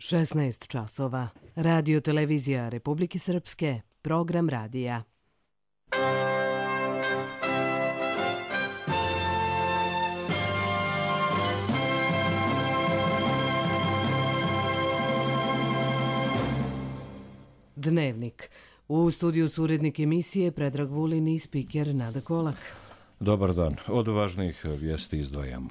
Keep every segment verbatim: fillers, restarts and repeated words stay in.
šesnaest časova. Radio televizija Republike Srpske. Program radija. Dnevnik. U studiju su urednik emisije Predrag Vulin i spiker Nada Kolak. Dobar dan. Od važnijih vijesti izdvajamo.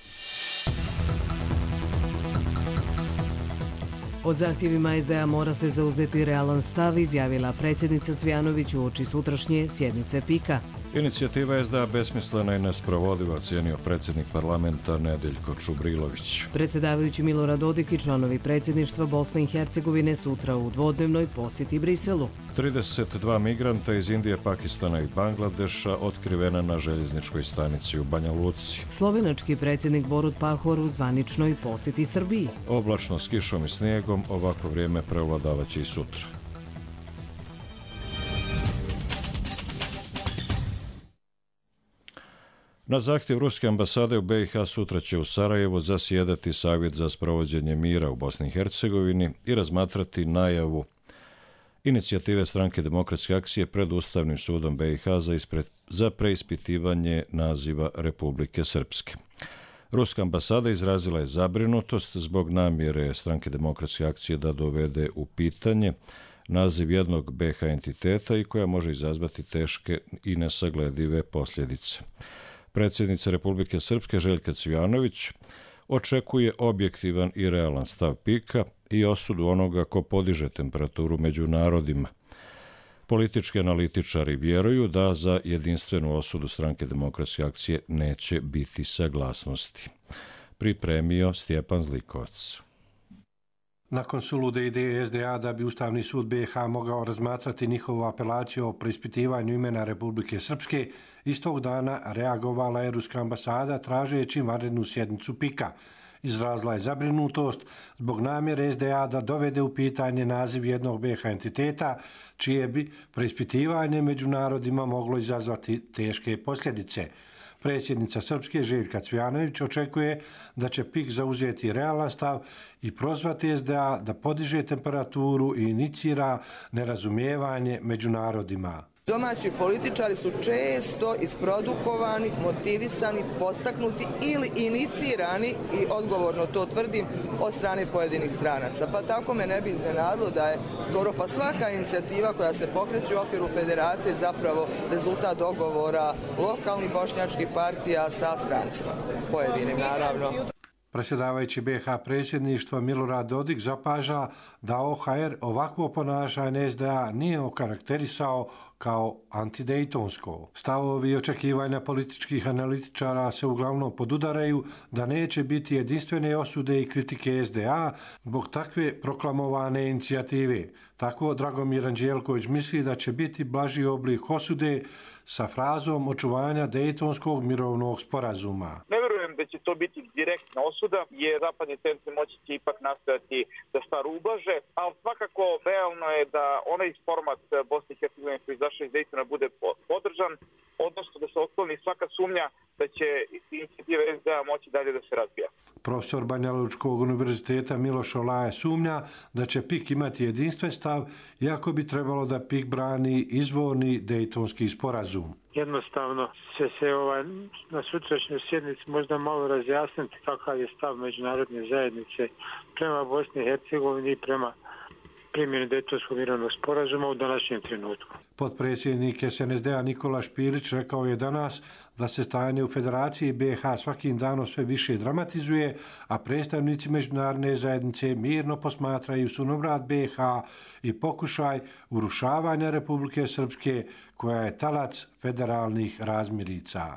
O zahtjevima es de a mora se zauzeti realan stav, izjavila predsjednica Cvjanović uoči sutrašnje sjednice pika. Inicijativa es de a besmislena i nesprovodiva, ocijenio predsjednik parlamenta Nedeljko Čubrilović. Predsjedavajući Milorad Dodik i članovi predsjedništva Bosne i Hercegovine sutra u dvodnevnoj posjeti Briselu. trideset dva migranta iz Indije, Pakistana i Bangladeša otkrivena na željezničkoj stanici u Banja Luci. Slovenački predsjednik Borut Pahor u zvaničnoj posjeti Srbiji. Oblačno s kišom i snijegom, ovako vrijeme prevladavaće i sutra. Na zahtjev Ruske ambasade u be i ha sutra će u Sarajevu zasjedati Savjet za sprovođenje mira u Bosni i Hercegovini i razmatrati najavu inicijative Stranke demokratske akcije pred Ustavnim sudom be i ha za, ispred, za preispitivanje naziva Republike Srpske. Ruska ambasada izrazila je zabrinutost zbog namjere Stranke demokratske akcije da dovede u pitanje naziv jednog be ha entiteta i koja može izazvati teške i nesagledive posljedice. Predsjednica Republike Srpske Željka Cvjanović očekuje objektivan i realan stav pika i osudu onoga ko podiže temperaturu među narodima. Politički analitičari vjeruju da za jedinstvenu osudu Stranke demokratske akcije neće biti saglasnosti. Pripremio Stjepan Zlikovac. Nakon sulude ideje es de a da bi Ustavni sud be i ha mogao razmatrati njihovu apelaciju o preispitivanju imena Republike Srpske, istog dana reagovala je Ruska ambasada tražeći vanrednu sjednicu pika. Izrazila je zabrinutost zbog namjere es de a da dovede u pitanje naziv jednog be ha entiteta, čije bi preispitivanje među narodima moglo izazvati teške posljedice. Predsjednica Srpske Željka Cvjanović očekuje da će pik zauzeti realan stav i prozvati es de a da podiže temperaturu i inicira nerazumijevanje među narodima. Domaći političari su često isprodukovani, motivisani, podstaknuti ili inicirani, i odgovorno to tvrdim, od strane pojedinih stranaca. Pa tako me ne bi iznenadilo da je skoro pa svaka inicijativa koja se pokreće u okviru federacije zapravo rezultat dogovora lokalnih bošnjačkih partija sa strancima. Pojedinim, naravno. Predsjedavajući be i ha predsjedništva Milorad Dodik zapaža da o ha er ovakvo ponašanje es de a nije okarakterisao kao antidejtonsko. Stavovi i očekivanja političkih analitičara se uglavnom podudaraju da neće biti jedinstvene osude i kritike es de a zbog takve proklamovane inicijative. Tako Dragomir Anđelković misli da će biti blaži oblik osude sa frazom očuvanja Dejtonskog mirovnog sporazuma. Ne verujem da će to biti direktna osuda, jer zapadni centri moći će ipak nastojati da stvar ublaže, ali svakako realno je da onaj format Bosne i Hercegovine koji izašao iz Dejtona bude podržan, odnosno da se otkloni svaka sumnja da će inicijativa es de a moći dalje da se razvija. Profesor Banja Lučkog univerziteta Miloš Olaje sumnja da će pik imati jedinstven stav, iako bi trebalo da pik brani izvorni Dejtonski sporazum. Jednostavno će se ovaj, na sutrašnjoj sjednici možda malo razjasniti kakav je stav međunarodne zajednice prema Bosni i Hercegovini i prema primjeni Dejtonskog mirovnog sporazuma u današnjem trenutku. Potpredsjednik es en es de a Nikola Špilić rekao je danas da se stanje u Federaciji be i ha svakim danom sve više dramatizuje, a predstavnici međunarodne zajednice mirno posmatraju sunovrat be i ha i pokušaj urušavanja Republike Srpske koja je talac federalnih razmirica.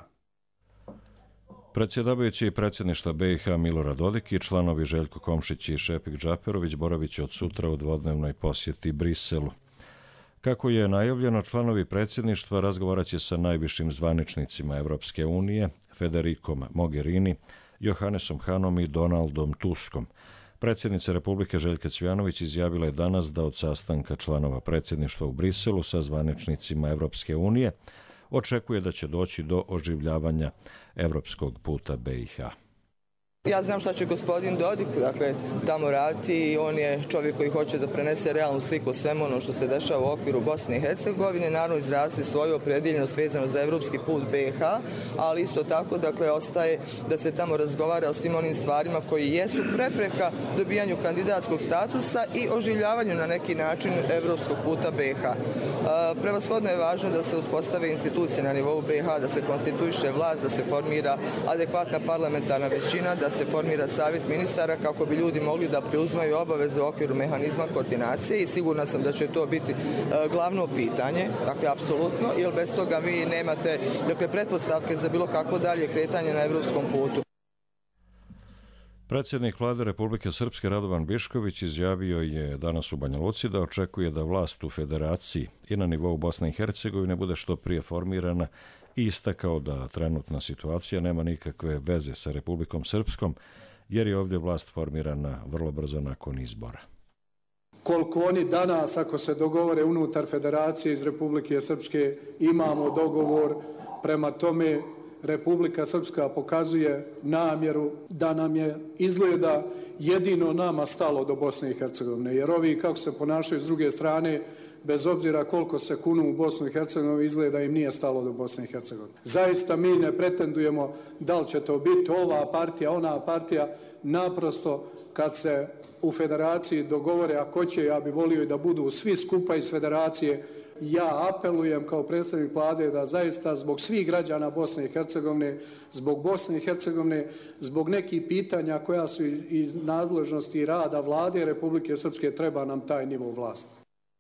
Predsjedavajući predsjedništva be i ha Milorad Dodik i članovi Željko Komšić i Šepik Džaperović boravit će od sutra u dvodnevnoj posjeti Briselu. Kako je najavljeno, članovi predsjedništva razgovarat će sa najvišim zvaničnicima Evropske unije, Federicom Mogherini, Johannesom Hanom i Donaldom Tuskom. Predsjednica Republike Željka Cvjanović izjavila je danas da od sastanka članova predsjedništva u Briselu sa zvaničnicima Evropske unije očekuje da će doći do oživljavanja evropskog puta be i ha. Ja znam šta će gospodin Dodik, dakle, tamo raditi i on je čovjek koji hoće da prenese realnu sliku o svemu ono što se dešava u okviru Bosne i Hercegovine, naravno izraziti svoju opredjeljenost vezano za evropski put B i H, ali isto tako, dakle, ostaje da se tamo razgovara o svim onim stvarima koji jesu prepreka dobijanju kandidatskog statusa i oživljavanju na neki način evropskog puta B i H. Prevashodno je važno da se uspostave institucije na nivou B i H, da se konstituiše vlast, da se formira adekvatna parlamentarna većina, da se formira savjet ministara kako bi ljudi mogli da preuzmaju obaveze u okviru mehanizma koordinacije i sigurna sam da će to biti glavno pitanje, dakle, apsolutno, jer bez toga vi nemate, dakle, pretpostavke za bilo kakvo dalje kretanje na evropskom putu. Predsjednik Vlade Republike Srpske Radovan Bišković izjavio je danas u Banja Luci da očekuje da vlast u federaciji i na nivou Bosne i Hercegovine bude što prije formirana i istakao da trenutna situacija nema nikakve veze sa Republikom Srpskom jer je ovdje vlast formirana vrlo brzo nakon izbora. Koliko oni danas, ako se dogovore unutar federacije iz Republike Srpske, imamo dogovor, prema tome Republika Srpska pokazuje namjeru da nam je izgleda jedino nama stalo do Bosne i Hercegovine, jer ovi kako se ponašaju s druge strane, bez obzira koliko se kunu u Bosnu i Hercegovinu, izgleda im nije stalo do Bosne i Hercegovine. Zaista mi ne pretendujemo da li će to biti ova partija, ona partija, naprosto kad se u federaciji dogovore, ako će, ja bi volio i da budu svi skupa iz federacije. Ja apelujem kao predsjednik Vlade da zaista zbog svih građana Bosne i Hercegovine, zbog Bosne i Hercegovine, zbog nekih pitanja koja su iz nadležnosti i rada Vlade Republike Srpske, treba nam taj nivo vlasti.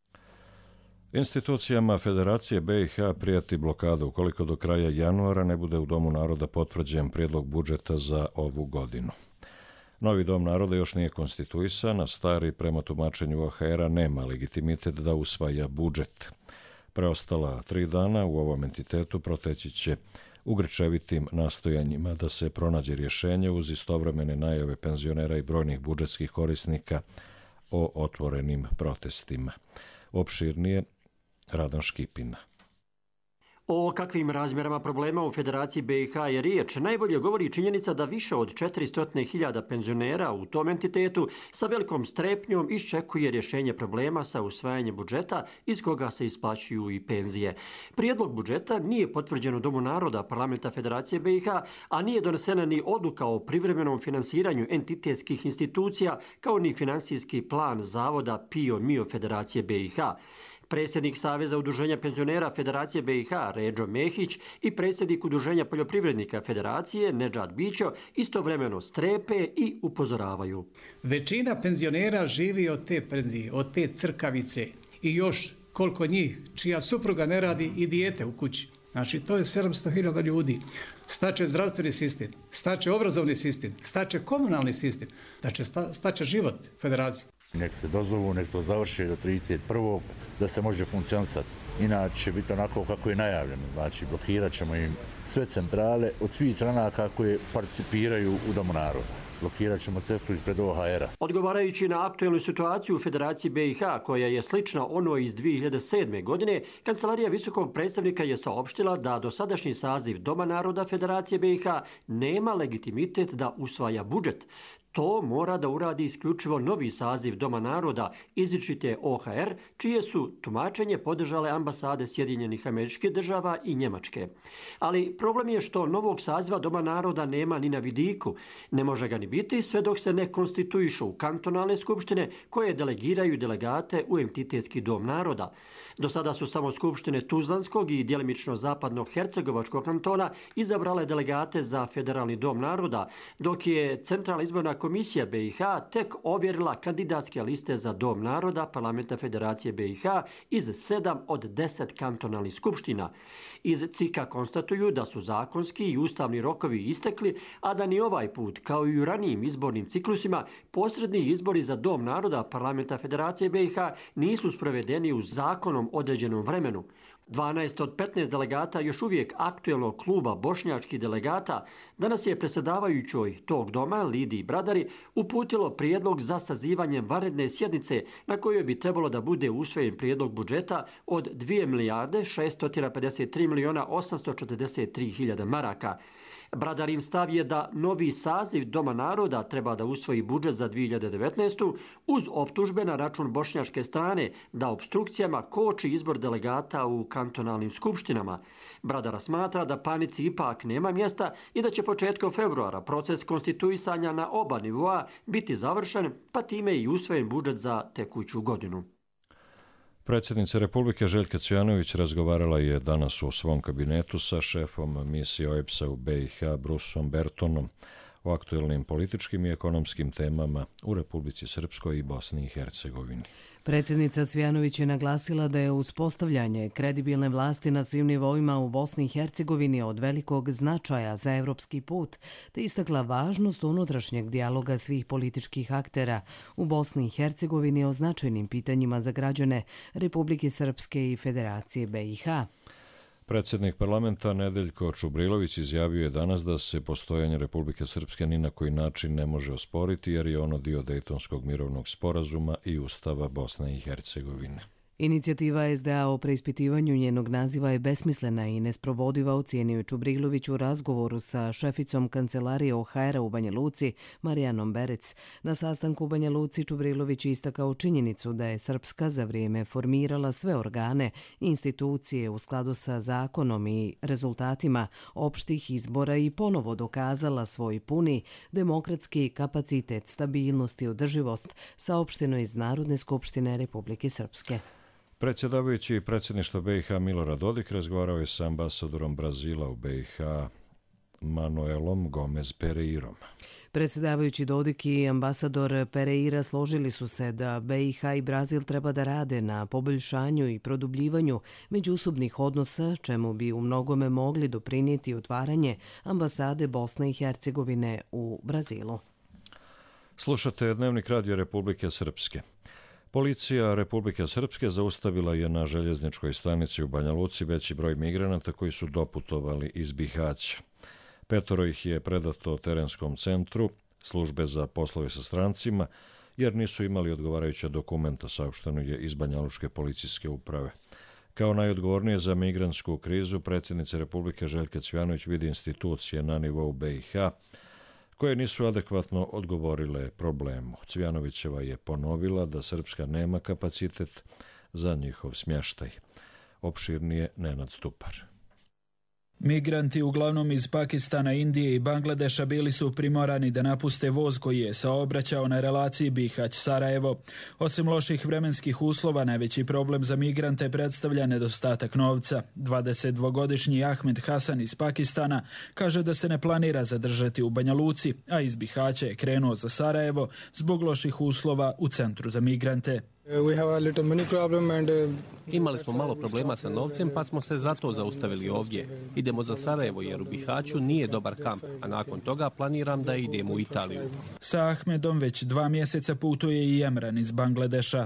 Institucijama Federacije B i H prijeti blokada ukoliko do kraja januara ne bude u Domu naroda potvrđen prijedlog budžeta za ovu godinu. Novi Dom naroda još nije konstituisan, a stari prema tumačenju O H R-a nema legitimitet da usvaja budžet. Preostala tri dana u ovom entitetu proteći će u grčevitim nastojanjima da se pronađe rješenje uz istovremene najave penzionera i brojnih budžetskih korisnika o otvorenim protestima. Opširnije Radan Škipina. O kakvim razmjerama problema u Federaciji B i H je riječ, najbolje govori činjenica da više od četiristo hiljada penzionera u tom entitetu sa velikom strepnjom iščekuje rješenje problema sa usvajanjem budžeta iz koga se isplaćuju i penzije. Prijedlog budžeta nije potvrđen u Domu naroda Parlamenta Federacije B i H, a nije donesena ni odluka o privremenom finansiranju entitetskih institucija kao ni finansijski plan zavoda P I O M I O Federacije B i H. Predsjednik Saveza udruženja penzionera Federacije B i H Ređo Mehić i predsjednik Udruženja poljoprivrednika Federacije Nedžad Bićo istovremeno strepe i upozoravaju. Većina penzionera živi od te penzije, od te crkavice i još koliko njih čija supruga ne radi i dijete u kući. Znači to je sedamsto hiljada ljudi. Staće zdravstveni sistem, staće obrazovni sistem, staće komunalni sistem, znači staće život Federacije. Nek se dozovu, nek to završi do trideset prvog da se može funkcionisati. Inače će biti onako kako je najavljeno. Znači blokirat ćemo im sve centrale od svih stranaka koje participiraju u Domu naroda. Blokirat ćemo cestu ispred O H R-a. Odgovarajući na aktuelnu situaciju u Federaciji B i H, koja je slična onoj iz dvije hiljade sedme. godine, Kancelarija visokog predstavnika je saopštila da dosadašnji saziv Doma naroda Federacije B i H nema legitimitet da usvaja budžet. To mora da uradi isključivo novi saziv Doma naroda, izričite O H R, čije su tumačenje podržale ambasade Sjedinjenih Američkih Država i Njemačke. Ali problem je što novog saziva Doma naroda nema ni na vidiku. Ne može ga ni biti sve dok se ne konstituišu kantonalne skupštine koje delegiraju delegate u entitetski Dom naroda. Do sada su samo skupštine Tuzlanskog i djelimično zapadnog Hercegovačkog kantona izabrale delegate za Federalni Dom naroda, dok je Centralna izborna komisija B i H tek ovjerila kandidatske liste za Dom naroda Parlamenta Federacije B i H iz sedam od deset kantonalnih skupština. Iz C I K-a konstatuju da su zakonski i ustavni rokovi istekli, a da ni ovaj put, kao i u ranijim izbornim ciklusima, posredni izbori za Dom naroda Parlamenta Federacije B i H nisu sprovedeni u zakonom određenom vremenu. dvanaest od petnaest delegata još uvijek aktuelnog kluba bošnjačkih delegata danas je predsjedavajućoj tog doma, Lidiji Bradari, uputilo prijedlog za sazivanje vanredne sjednice na kojoj bi trebalo da bude usvojen prijedlog budžeta od dvije milijarde šeststo pedeset tri miliona osamsto četrdeset tri hiljade maraka. Bradarin stav je da novi saziv Doma naroda treba da usvoji budžet za dvije hiljade devetnaestu. uz optužbe na račun bošnjačke strane da obstrukcijama koči izbor delegata u kantonalnim skupštinama. Bradara smatra da panici ipak nema mjesta i da će početkom februara proces konstituisanja na oba nivoa biti završen, pa time i usvojen budžet za tekuću godinu. Predsjednica Republike Željka Cvjanović razgovarala je danas u svom kabinetu sa šefom misije O E B S-a u B i H Brusom Bertonom o aktuelnim političkim i ekonomskim temama u Republici Srpskoj i Bosni i Hercegovini. Predsjednica Cvjanović je naglasila da je uspostavljanje kredibilne vlasti na svim nivoima u Bosni i Hercegovini od velikog značaja za evropski put, te istakla važnost unutrašnjeg dijaloga svih političkih aktera u Bosni i Hercegovini o značajnim pitanjima za građane Republike Srpske i Federacije B i H. Predsjednik parlamenta Nedeljko Čubrilović izjavio je danas da se postojanje Republike Srpske ni na koji način ne može osporiti jer je ono dio Dejtonskog mirovnog sporazuma i Ustava Bosne i Hercegovine. Inicijativa S D A o preispitivanju njenog naziva je besmislena i nesprovodiva, ocijenio Čubrilović u razgovoru sa šeficom kancelarije O H R-a u Banja Luci, Marijanom Berec. Na sastanku u Banja Luci Čubrilović istakao činjenicu da je Srpska za vrijeme formirala sve organe i institucije u skladu sa zakonom i rezultatima opštih izbora i ponovo dokazala svoj puni demokratski kapacitet, stabilnost i održivost, saopšteno iz Narodne skupštine Republike Srpske. Predsjedavajući predsjedništva B i H Milorad Dodik razgovarao je sa ambasadorom Brazila u B i H Manuelom Gomez Pereirom. Predsjedavajući Dodik i ambasador Pereira složili su se da B i H i Brazil treba da rade na poboljšanju i produbljivanju međusobnih odnosa, čemu bi u mnogome mogli doprinijeti otvaranje ambasade Bosne i Hercegovine u Brazilu. Slušate Dnevnik Radio Republike Srpske. Policija Republike Srpske zaustavila je na željezničkoj stanici u Banja Luci veći broj migranata koji su doputovali iz Bihaća. Petoro ih je predato terenskom centru službe za poslove sa strancima jer nisu imali odgovarajuća dokumenta, saopšteno je iz Banjalučke policijske uprave. Kao najodgovornije za migrantsku krizu predsjednice Republike Željka Cvjanović vidi institucije na nivou B i H koje nisu adekvatno odgovorile problemu. Cvjanovićeva je ponovila da Srpska nema kapacitet za njihov smještaj. Opširnije Nenad Stupar. Migranti uglavnom iz Pakistana, Indije i Bangladeša bili su primorani da napuste voz koji je saobraćao na relaciji Bihać-Sarajevo. Osim loših vremenskih uslova, najveći problem za migrante predstavlja nedostatak novca. dvadesetdvogodišnji Ahmed Hasan iz Pakistana kaže da se ne planira zadržati u Banja Luci, a iz Bihaća je krenuo za Sarajevo zbog loših uslova u centru za migrante. Imali smo malo problema sa novcem, pa smo se zato zaustavili ovdje. Idemo za Sarajevo jer u Bihaću nije dobar kamp, a nakon toga planiram da idem u Italiju. Sa Ahmedom već dva mjeseca putuje i Emran iz Bangladeša.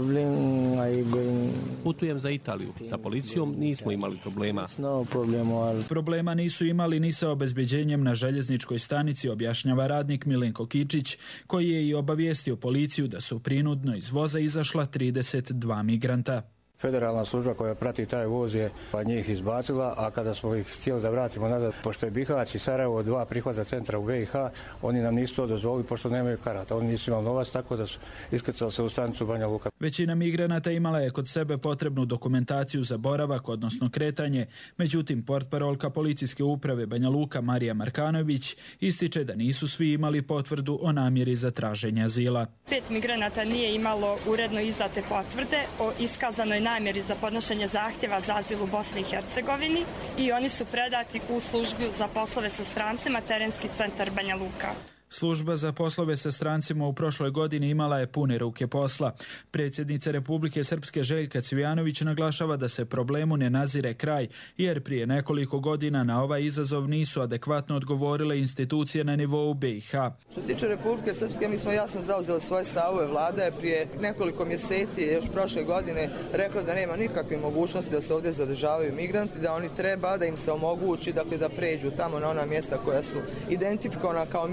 Putujem za Italiju. Sa policijom nismo imali problema. Problema nisu imali ni sa obezbeđenjem na željezničkoj stanici, objašnjava radnik Milenko Kičić, koji je i obavijestio policiju da su prinudno iz voza izašla trideset dva migranta. Federalna služba koja prati taj voz je pa njih izbacila, a kada smo ih htjeli da vratimo nazad, pošto je Bihać i Sarajevo dva prihvata centra u B i H, oni nam nisu to dozvolili pošto nemaju karata. Oni nisu imali novac, tako da su iskrcali se u stanicu Banja Luka. Većina migranata imala je kod sebe potrebnu dokumentaciju za boravak, odnosno kretanje. Međutim, portparolka policijske uprave Banja Luka Marija Markanović ističe da nisu svi imali potvrdu o namjeri za traženje azila. Pet migranata nije imalo uredno izdate potvrde o iskazanoj namjeri za podnošenje zahtjeva za azil u Bosni i Hercegovini i oni su predati u službu za poslove sa strancima, terenski centar Banja Luka. Služba za poslove sa strancima u prošloj godini imala je pune ruke posla. Predsjednica Republike Srpske Željka Cvjanović naglašava da se problemu ne nazire kraj, jer prije nekoliko godina na ovaj izazov nisu adekvatno odgovorile institucije na nivou B i H. Što se tiče Republike Srpske, mi smo jasno zauzeli svoje stavove. Vlada je prije nekoliko mjeseci, još prošle godine, rekla da nema nikakve mogućnosti da se ovdje zadržavaju migranti, da oni treba da im se omogući dakle, da pređu tamo na ona mjesta koja su identifikovana kao mjesta u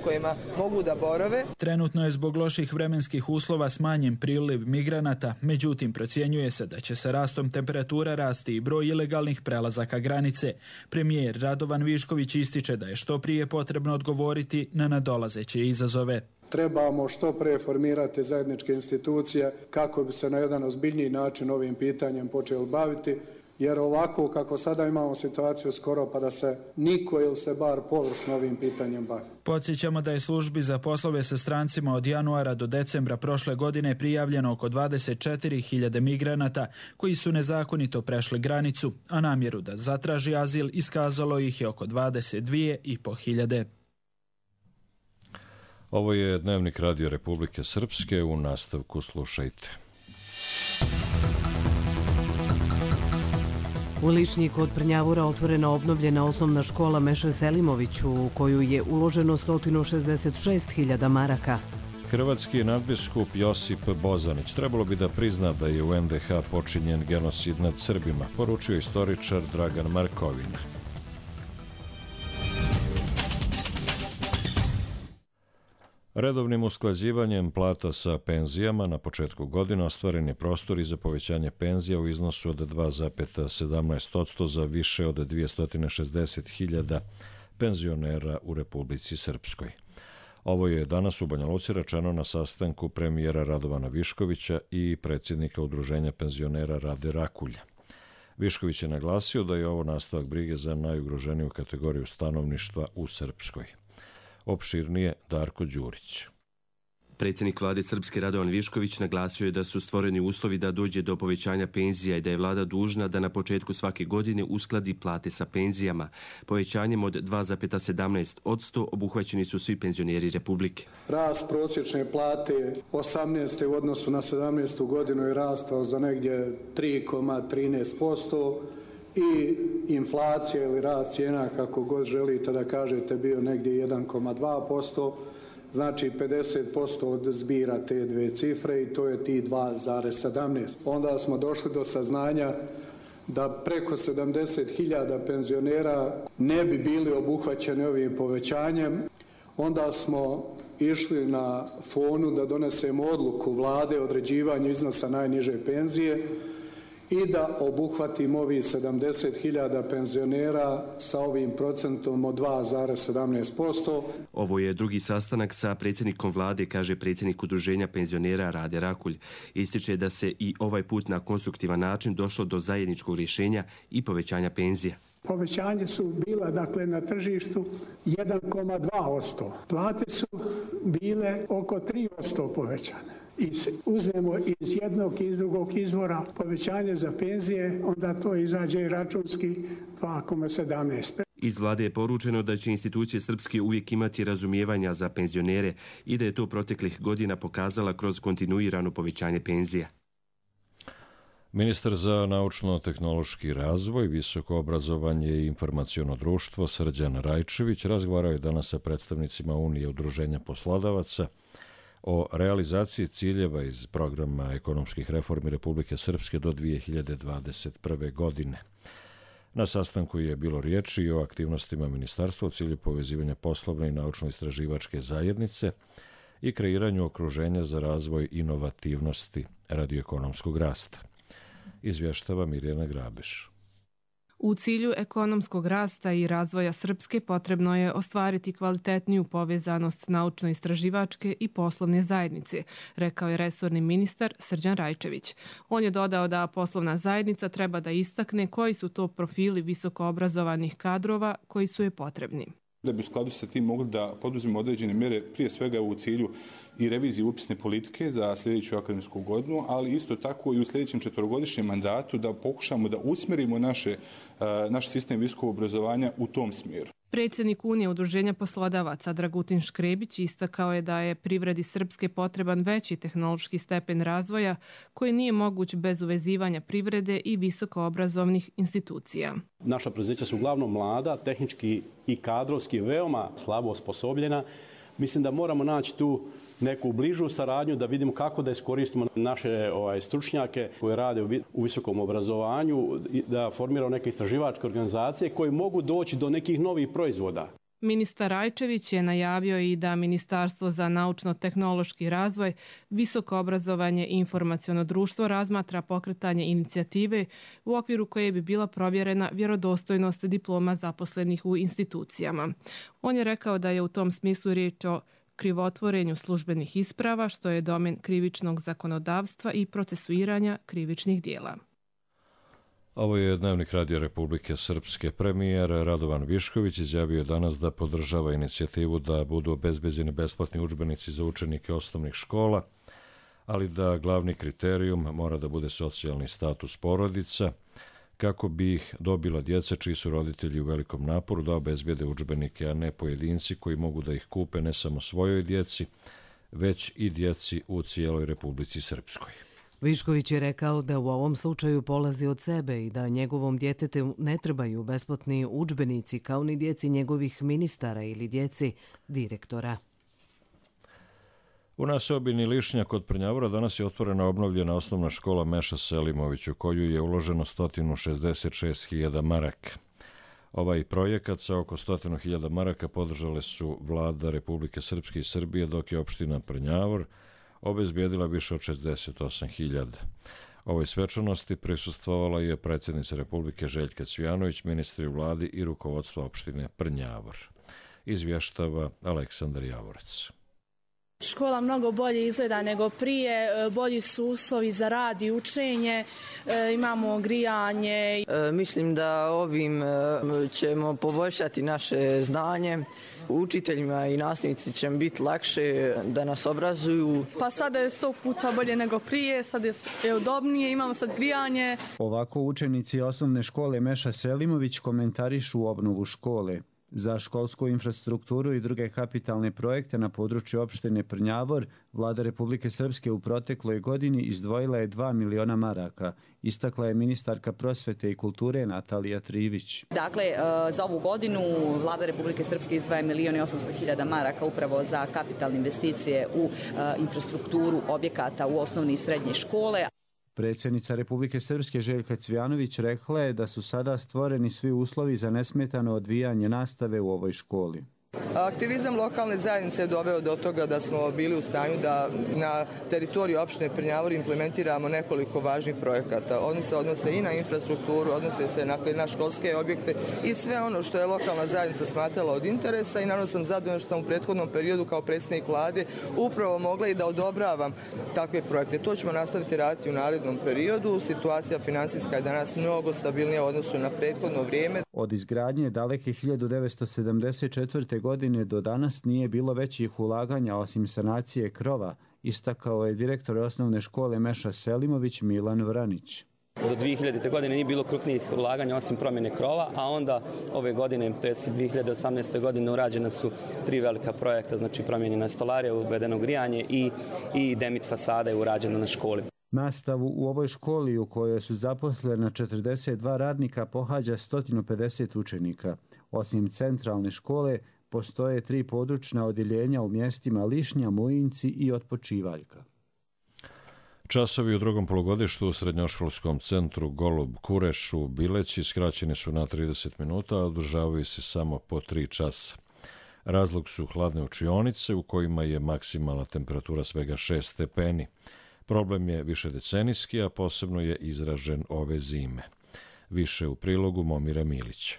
kojima mogu da borave. Trenutno je zbog loših vremenskih uslova smanjen priliv migranata, međutim procjenjuje se da će sa rastom temperatura rasti i broj ilegalnih prelazaka granice. Premijer Radovan Višković ističe da je što prije potrebno odgovoriti na nadolazeće izazove. Trebamo što pre formirati zajedničke institucije kako bi se na jedan ozbiljniji način ovim pitanjem počeli baviti, jer ovako kako sada imamo situaciju skoro pa da se niko ili se bar površno ovim pitanjem bavi. Podsjećamo da je službi za poslove sa strancima od januara do decembra prošle godine prijavljeno oko dvadeset četiri hiljade migranata koji su nezakonito prešli granicu, a namjeru da zatraži azil iskazalo ih je oko dvadeset dvije i po hiljade. Ovo je Dnevnik Radio Republike Srpske, u nastavku slušajte. U Lišnji kod Prnjavura otvorena obnovljena osnovna škola Meše Selimović u koju je uloženo sto šezdeset šest hiljada maraka. Hrvatski nadbiskup Josip Bozanić trebalo bi da prizna da je u en de ha počinjen genocid nad Srbima, poručio istoričar Dragan Markovina. Redovnim usklađivanjem plata sa penzijama na početku godine ostvaren je prostor i za povećanje penzija u iznosu od dva zarez sedamnaest posto za više od dvjesto šezdeset hiljada penzionera u Republici Srpskoj. Ovo je danas u Banja Luci rečeno na sastanku premijera Radovana Viškovića i predsjednika Udruženja penzionera Rade Rakulja. Višković je naglasio da je ovo nastavak brige za najugroženiju kategoriju stanovništva u Srpskoj. Opširnije Darko Đurić. Predsjednik vlade Srpske Radovan Višković naglasio je da su stvoreni uslovi da dođe do povećanja penzija i da je vlada dužna da na početku svake godine uskladi plate sa penzijama. Povećanjem od dva zarez sedamnaest posto obuhvaćeni su svi penzioneri Republike. Rast prosječne plate osamnaeste u odnosu na sedamnaestu godinu je rastao za negdje tri zarez trinaest posto i inflacija ili rast cijena, kako god želite da kažete, bio negdje jedan zarez dva posto. Znači pedeset posto od zbira te dve cifre i to je ti dva zarez sedamnaest. Onda smo došli do saznanja da preko sedamdeset hiljada penzionera ne bi bili obuhvaćeni ovim povećanjem. Onda smo išli na fonu da donesemo odluku vlade o određivanju iznosa najniže penzije i da obuhvatimo ovih sedamdeset hiljada penzionera sa ovim procentom od dva zarez sedamnaest posto. Ovo je drugi sastanak sa predsjednikom vlade, kaže predsjednik Udruženja penzionera Rade Rakulj. Ističe da se i ovaj put na konstruktivan način došlo do zajedničkog rješenja i povećanja penzija. Povećanje su bila, dakle, na tržištu jedan zarez dva posto. Plate su bile oko tri posto povećane. I uzmemo iz jednog i iz drugog izvora povećanje za penzije, onda to izađe računski dva zarez sedamnaest. Iz vlade je poručeno da će institucije Srpske uvijek imati razumijevanja za penzionere i da je to proteklih godina pokazala kroz kontinuirano povećanje penzija. Ministar za naučno-tehnološki razvoj, visoko obrazovanje i informaciono društvo Srđan Rajčević razgovarao je danas sa predstavnicima Unije udruženja poslodavaca o realizaciji ciljeva iz programa ekonomskih reformi Republike Srpske do dvije hiljade dvadeset prve. godine. Na sastanku je bilo riječi i o aktivnostima ministarstva u cilju povezivanja poslovne i naučno-istraživačke zajednice i kreiranju okruženja za razvoj inovativnosti radi ekonomskog rasta. Izvještava Mirjana Grabiš. U cilju ekonomskog rasta i razvoja Srpske potrebno je ostvariti kvalitetniju povezanost naučno-istraživačke i poslovne zajednice, rekao je resorni ministar Srđan Rajčević. On je dodao da poslovna zajednica treba da istakne koji su to profili visokoobrazovanih kadrova koji su je potrebni. Da bi u skladu sa tim mogli da poduzmemo određene mjere, prije svega u cilju i revizije upisne politike za sljedeću akademsku godinu, ali isto tako i u sljedećem četvorogodišnjem mandatu da pokušamo da usmjerimo naše, naš sistem visokog obrazovanja u tom smjeru. Predsjednik Unije udruženja poslodavaca Dragutin Škrebić istakao je da je privredi Srpske potreban veći tehnološki stepen razvoja koji nije moguć bez uvezivanja privrede i visokoobrazovnih institucija. Naša preduzeća su uglavnom mlada, tehnički i kadrovski veoma slabo osposobljena. Mislim da moramo naći tu neku bližu saradnju da vidimo kako da iskoristimo naše ovaj, stručnjake koji rade u, u visokom obrazovanju, da formiramo neke istraživačke organizacije koje mogu doći do nekih novih proizvoda. Ministar Rajčević je najavio i da Ministarstvo za naučno-tehnološki razvoj, visoko obrazovanje i informaciono društvo razmatra pokretanje inicijative u okviru koje bi bila provjerena vjerodostojnost diploma zaposlenih u institucijama. On je rekao da je u tom smislu riječ o krivotvorenju službenih isprava, što je domen krivičnog zakonodavstva i procesuiranja krivičnih dijela. Ovo je Dnevnik Radija Republike Srpske. Premijer Radovan Višković izjavio danas da podržava inicijativu da budu obezbeđeni besplatni udžbenici za učenike osnovnih škola, ali da glavni kriterijum mora da bude socijalni status porodica, kako bi ih dobila djeca čiji su roditelji u velikom naporu da obezbede udžbenike, a ne pojedinci koji mogu da ih kupe ne samo svojoj djeci, već i djeci u cijeloj Republici Srpskoj. Višković je rekao da u ovom slučaju polazi od sebe i da njegovom djetetu ne trebaju besplatni udžbenici kao ni djeci njegovih ministara ili djeci direktora. U naseobini Lišnja kod Prnjavora danas je otvorena obnovljena osnovna škola Meša Selimović, u koju je uloženo sto šezdeset šest hiljada maraka. Ovaj projekat sa oko sto hiljada maraka podržale su vlada Republike Srpske i Srbije, dok je opština Prnjavor obezbijedila više od šezdeset osam hiljada. Ovoj svečanosti prisustvovala je predsjednica Republike Željka Cvijanović, ministri u vladi i rukovodstva opštine Prnjavor. Izvještava Aleksandar Javorac. Škola mnogo bolje izgleda nego prije, bolji su uslovi za rad i učenje, imamo grijanje. E, mislim da ovim ćemo poboljšati naše znanje. Učiteljima i nastavnici će biti lakše da nas obrazuju. Pa sada je sto puta bolje nego prije, sad je udobnije, imamo sad grijanje. Ovako učenici osnovne škole Meša Selimović komentarišu obnovu škole. Za školsku infrastrukturu i druge kapitalne projekte na području opštine Prnjavor, vlada Republike Srpske u protekloj godini izdvojila je dva miliona maraka, istakla je ministarka prosvete i kulture Natalija Trivić. Dakle, za ovu godinu vlada Republike Srpske izdvaja milion i osamsto hiljada maraka upravo za kapitalne investicije u infrastrukturu objekata u osnovne i srednje škole. Predsjednica Republike Srpske Željka Cvijanović rekla je da su sada stvoreni svi uslovi za nesmetano odvijanje nastave u ovoj školi. Aktivizam lokalne zajednice je doveo do toga da smo bili u stanju da na teritoriju opštine Prnjavor implementiramo nekoliko važnih projekata. Oni se odnose i na infrastrukturu, odnose se na, na školske objekte i sve ono što je lokalna zajednica smatrala od interesa i naravno sam zadovoljna što sam u prethodnom periodu kao predsjednik vlade upravo mogla i da odobravam takve projekte. To ćemo nastaviti raditi u narednom periodu. Situacija finansijska je danas mnogo stabilnija u odnosu na prethodno vrijeme. Od izgradnje daleke hiljadu devetsto sedamdeset četvrte godine do danas nije bilo većih ulaganja osim sanacije krova, istakao je direktor osnovne škole Meša Selimović Milan Vranić. Do dvije hiljadite. godine nije bilo krupnijih ulaganja osim promjene krova, a onda ove godine, to je dvije hiljade osamnaeste. godine, urađena su tri velika projekta, znači promjenjena stolarija, uvedeno grijanje i, i demit fasada je urađena na školi. Nastavu u ovoj školi u kojoj su zaposlena četrdeset dva radnika pohađa sto pedeset učenika. Osim centralne škole, postoje tri područna odjeljenja u mjestima Lišnja, Mujinci i Otpočivaljka. Časovi u drugom polugodištu u srednjoškolskom centru Golub Kureš u Bileći skraćeni su na trideset minuta, a održavaju se samo po tri časa. Razlog su hladne učionice u kojima je maksimalna temperatura svega šest stepeni. Problem je višedecenijski, a posebno je izražen ove zime. Više u prilogu Momira Milića.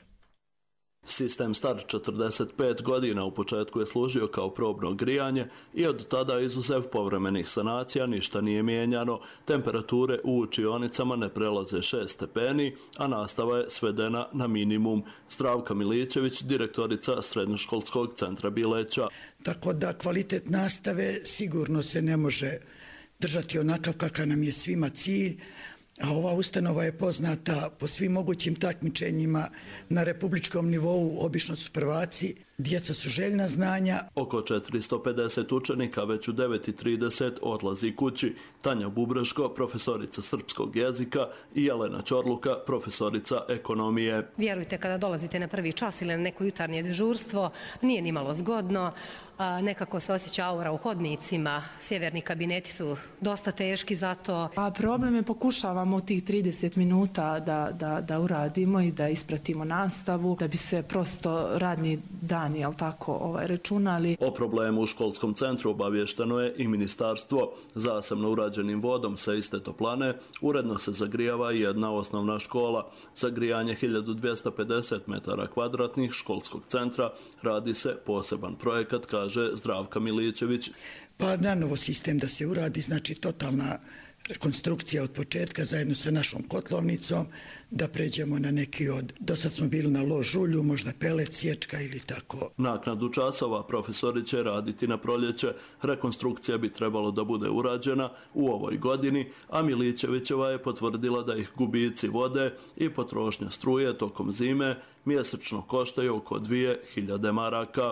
Sistem star četrdeset pet godina u početku je služio kao probno grijanje i od tada izuzev povremenih sanacija ništa nije mijenjano. Temperature u učionicama ne prelaze šest stepeni, a nastava je svedena na minimum. Zdravka Milićević, direktorica Srednjoškolskog centra Bileća. Tako da kvalitet nastave sigurno se ne može držati onakav kakav nam je svima cilj, a ova ustanova je poznata po svim mogućim takmičenjima na republičkom nivou, obično su prvaci, djeca su željna znanja. Oko četiristo pedeset učenika već u devet i trideset odlazi kući. Tanja Bubreško, profesorica srpskog jezika i Jelena Ćorluka, profesorica ekonomije. Vjerujte, kada dolazite na prvi čas ili na neko jutarnje dežurstvo, nije ni malo zgodno. Nekako se osjeća aura u hodnicima. Sjeverni kabineti su dosta teški za to. A problem je pokušavamo u tih trideset minuta da, da, da uradimo i da ispratimo nastavu, da bi se prosto radni dan strani, jel tako, ovaj, računali. O problemu u školskom centru obavješteno je i ministarstvo. Zasebno urađenim vodom sa iste toplane uredno se zagrijava jedna osnovna škola. Za grijanje hiljadu dvjesto pedeset metara kvadratnih školskog centra radi se poseban projekat, kaže Zdravka Milićević. Pa na novo sistem da se uradi, znači totalna rekonstrukcija od početka zajedno sa našom kotlovnicom, da pređemo na neki od, do sad smo bili na lož ulju, možda pelet, sječka ili tako. Naknadu časova profesori će raditi na proljeće. Rekonstrukcija bi trebalo da bude urađena u ovoj godini, a Milićevićeva je potvrdila da ih gubici vode i potrošnja struje tokom zime mjesečno koštaju oko dvije hiljade maraka.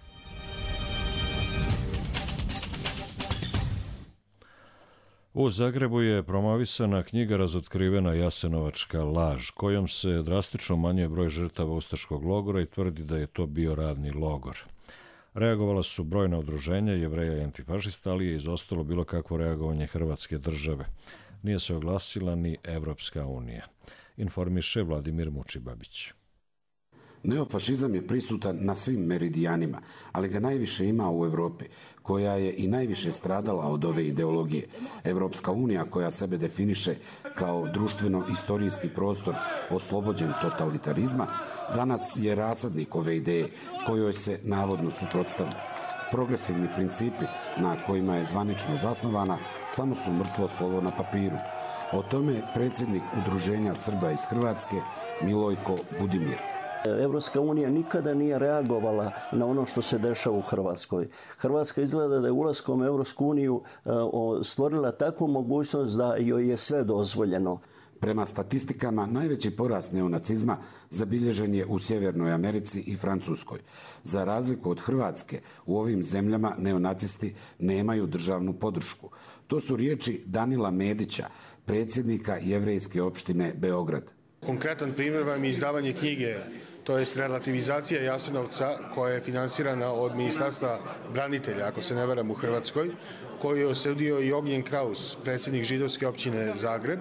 U Zagrebu je promovisana knjiga Razotkrivena Jasenovačka laž, kojom se drastično umanjuje broj žrtava ustaškog logora i tvrdi da je to bio radni logor. Reagovala su brojna udruženja Jevreja i antifašista, ali je izostalo bilo kakvo reagovanje Hrvatske države. Nije se oglasila ni Evropska unija. Informiše Vladimir Mučibabić. Neofašizam je prisutan na svim meridijanima, ali ga najviše ima u Europi, koja je i najviše stradala od ove ideologije. Evropska unija, koja sebe definiše kao društveno-istorijski prostor oslobođen totalitarizma, danas je rasadnik ove ideje kojoj se navodno suprotstavlja. Progresivni principi na kojima je zvanično zasnovana samo su mrtvo slovo na papiru. O tome predsjednik Udruženja Srba iz Hrvatske Milojko Budimir. Evropska unija nikada nije reagovala na ono što se dešava u Hrvatskoj. Hrvatska izgleda da je ulaskom u Evropsku uniju stvorila takvu mogućnost da joj je sve dozvoljeno. Prema statistikama, najveći porast neonacizma zabilježen je u Sjevernoj Americi i Francuskoj. Za razliku od Hrvatske, u ovim zemljama neonacisti nemaju državnu podršku. To su riječi Danila Medića, predsjednika Jevrejske opštine Beograd. Konkretan primjer vam je izdavanje knjige, to jest relativizacija Jasenovca, koja je finansirana od Ministarstva branitelja, ako se ne varam, u Hrvatskoj, koju je osudio i Ognjen Kraus, predsjednik židovske općine Zagreb,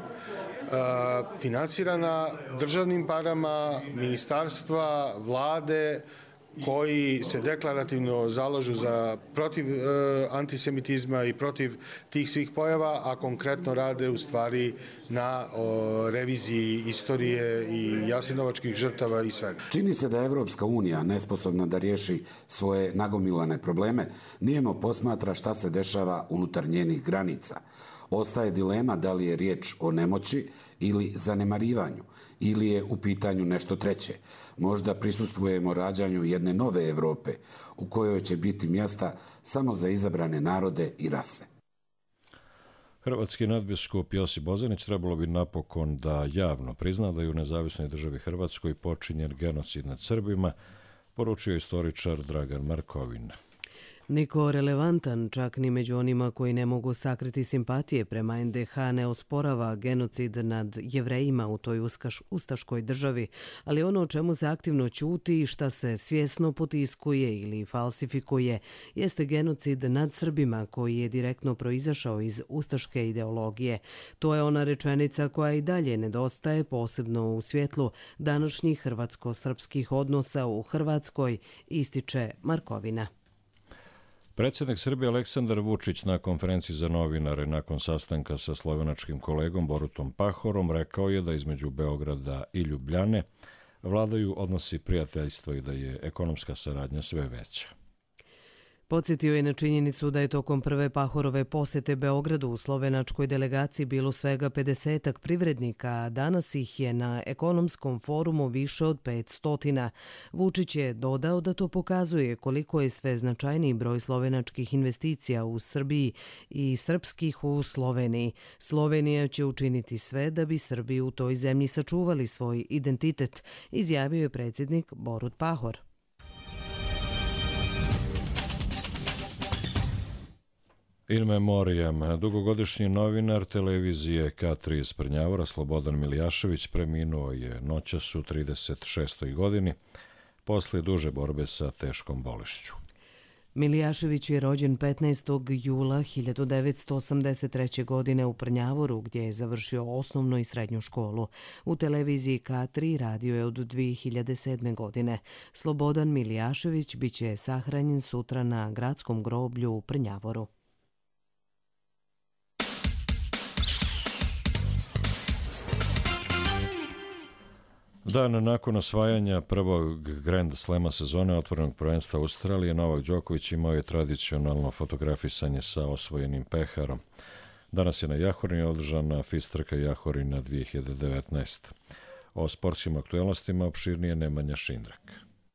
finansirana državnim parama, ministarstva, vlade, koji se deklarativno zalažu za protiv e, antisemitizma i protiv tih svih pojava, a konkretno rade u stvari na o, reviziji istorije i jasenovačkih žrtava i svega. Čini se da je Evropska unija nesposobna da riješi svoje nagomilane probleme, nijemo posmatra šta se dešava unutar njenih granica. Ostaje dilema da li je riječ o nemoći ili zanemarivanju, ili je u pitanju nešto treće. Možda prisustvujemo rađanju jedne nove Evrope, u kojoj će biti mjesta samo za izabrane narode i rase. Hrvatski nadbiskup Josip Bozanić trebalo bi napokon da javno prizna da je u nezavisnoj državi Hrvatskoj počinjen genocid nad Srbima, poručio istoričar Dragan Markovin. Niko relevantan, čak ni među onima koji ne mogu sakriti simpatije prema en de ha, ne osporava genocid nad Jevrejima u toj uskaš, ustaškoj državi, ali ono o čemu se aktivno ćuti i šta se svjesno potiskuje ili falsifikuje jeste genocid nad Srbima koji je direktno proizašao iz ustaške ideologije. To je ona rečenica koja i dalje nedostaje, posebno u svjetlu današnjih hrvatsko-srpskih odnosa u Hrvatskoj, ističe Markovina. Predsjednik Srbije Aleksandar Vučić na konferenciji za novinare nakon sastanka sa slovenačkim kolegom Borutom Pahorom rekao je da između Beograda i Ljubljane vladaju odnosi prijateljstva i da je ekonomska saradnja sve veća. Podsjetio je na činjenicu da je tokom prve Pahorove posjete Beogradu u slovenačkoj delegaciji bilo svega pedesetak privrednika, a danas ih je na ekonomskom forumu više od petsto. Vučić je dodao da to pokazuje koliko je sve značajniji broj slovenačkih investicija u Srbiji i srpskih u Sloveniji. Slovenija će učiniti sve da bi Srbi u toj zemlji sačuvali svoj identitet, izjavio je predsjednik Borut Pahor. In memoriam, dugogodišnji novinar televizije K tri iz Prnjavora Slobodan Miljašević preminuo je noćas u trideset šestoj godini posle duže borbe sa teškom bolešću. Milijašević je rođen petnaestog jula hiljadu devetsto osamdeset treće. godine u Prnjavoru, gdje je završio osnovnu i srednju školu. U televiziji K tri radio je od dvije hiljade sedme. godine. Slobodan Milijašević biće sahranjen sutra na gradskom groblju u Prnjavoru. Dan nakon osvajanja prvog Grand Slema sezone otvorenog prvenstva Australije, Novak Đoković imao je tradicionalno fotografisanje sa osvojenim peharom. Danas je na Jahorini održana F I S trka Jahorina dvije hiljade devetnaeste. O sportskim aktualnostima opširnije Nemanja Šindrak.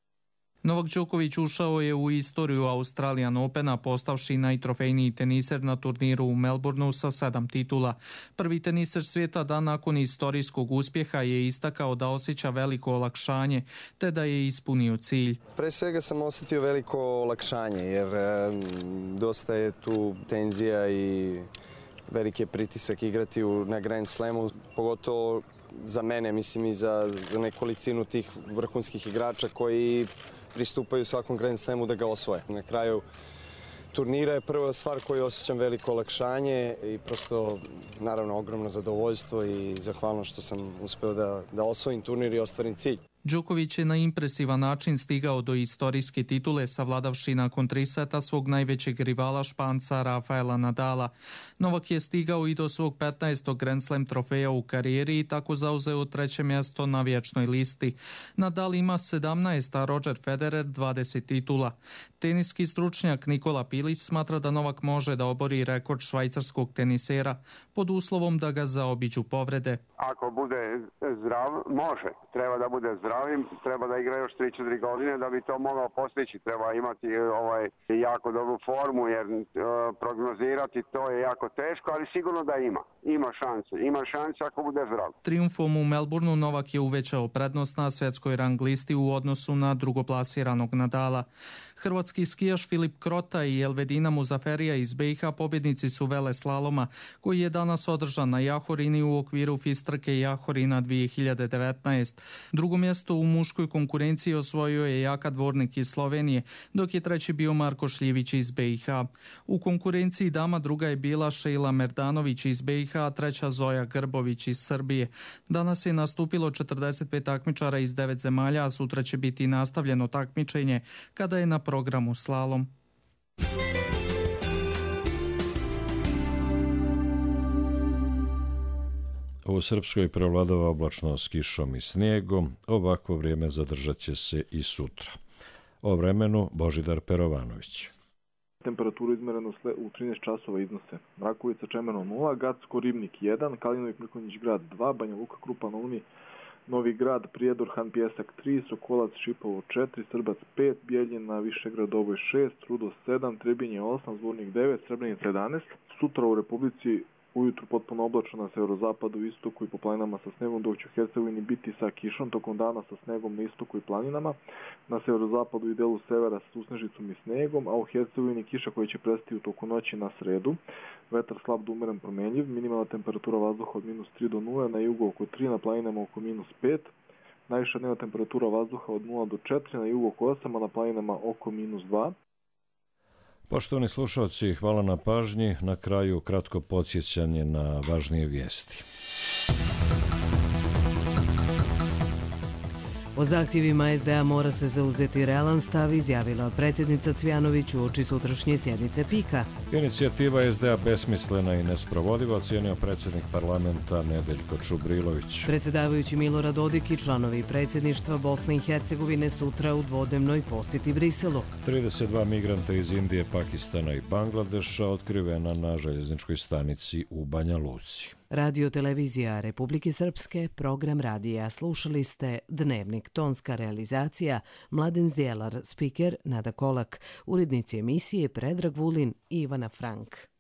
Novak Đoković ušao je u istoriju Australian Opena postavši najtrofejniji teniser na turniru u Melbourneu sa sedam titula. Prvi teniser svijeta dan nakon istorijskog uspjeha je istakao da osjeća veliko olakšanje te da je ispunio cilj. Pre svega sam osjetio veliko olakšanje jer e, dosta je tu tenzija i veliki je pritisak igrati u, na Grand Slamu, pogotovo za mene, mislim i za, za nekolicinu tih vrhunskih igrača koji pristupaju svakom Grand Slamu da ga osvoje. Na kraju turnira je prva stvar koju osjećam veliko olakšanje i prosto naravno ogromno zadovoljstvo i zahvalno što sam uspeo da, da osvojim turnir i ostvarim cilj. Đoković je na impresivan način stigao do istorijske titule savladavši nakon tri seta svog najvećeg rivala Španca Rafaela Nadala. Novak je stigao i do svog petnaestog Grand Slam trofeja u karijeri i tako zauzeo treće mjesto na vječnoj listi. Nadal ima sedamnaest, a Roger Federer dvadeset titula. Teniski stručnjak Nikola Pilić smatra da Novak može da obori rekord švajcarskog tenisera pod uslovom da ga zaobiđu povrede. Ako bude zdrav, može. Treba da bude zdravim, treba da igra još tri četiri godine da bi to mogao postići. Treba imati ovaj jako dobru formu jer uh, prognozirati to je jako teško, ali sigurno da ima. Ima šanse. Ima šanse ako bude zdrav. Triumfom u Melbourneu Novak je uvećao prednost na svjetskoj rang listi u odnosu na drugoplasiranog Nadala. Hrvatski skijaš Filip Krota i Elvedina Muzaferija iz B i H pobjednici su veleslaloma koji je danas održan na Jahorini u okviru F I S trke Jahorina dvije hiljade devetnaeste. Drugo mjesto u muškoj konkurenciji osvojio je Jaka Dvornik iz Slovenije, dok je treći bio Marko Šljivić iz B i H. U konkurenciji dama druga je bila Šejla Merdanović iz B i H, a treća Zoja Grbović iz Srbije. Danas je nastupilo četrdeset pet takmičara iz devet zemalja, a sutra će biti nastavljeno takmičenje kada je na programu slalom. U Srpskoj prevladava oblačno s kišom i snijegom, ovakvo vrijeme zadržat će se i sutra. O vremenu Božidar Perovanović. Temperaturu izmereno u trinaest časova iznose Mrakovica Čemeno nula, Gacko Ribnik jedan, Kalinovik Miklonić grad dva, Banja Luka Krupa na Uni, Novi grad Prijedor Han Pjesak tri, Sokolac Šipovo četiri, Srbac pet, Bijeljina Višegrad Doboj šest, Rudo sedam, Trebinje osam, Zvornik devet, Srebrenica jedanaest. Sutra u Republici ujutru potpuno oblačno na severozapadu, istoku i po planinama sa snegom, dok će u Hercegovini biti sa kišom, tokom dana sa snegom na istoku i planinama. Na severozapadu i delu severa sa susnežicom i snegom, a u Hercegovini kiša koja će prestati u toku noći na sredu. Vetar slab do umeren promenljiv, minimalna temperatura vazduha od minus tri do nule, na jugu oko tri, na planinama oko minus pet. Najviša dnevna temperatura vazduha od nula do četiri, na jugu oko osam, a na planinama oko minus dva. Poštovani slušalci, hvala na pažnji. Na kraju kratko podsjećanje na važnije vijesti. O zahtjevima S D A mora se zauzeti realan stav, izjavila predsjednica Cvjanović uoči sutrašnje sjednice Pika. Inicijativa S D A besmislena i nesprovodiva, ocijenio predsjednik parlamenta Nedeljko Čubrilović. Predsjedavajući Milorad Dodik i članovi predsjedništva Bosne i Hercegovine sutra u dvodnevnoj posjeti Briselu. trideset dva migranta iz Indije, Pakistana i Bangladeša otkrivena na željezničkoj stanici u Banja Luci. Radio televizija Republike Srpske, program radija. Slušali ste Dnevnik, tonska realizacija, Mladen Zdjelar, spiker Nada Kolak, urednici emisije Predrag Vulin i Ivana Frank.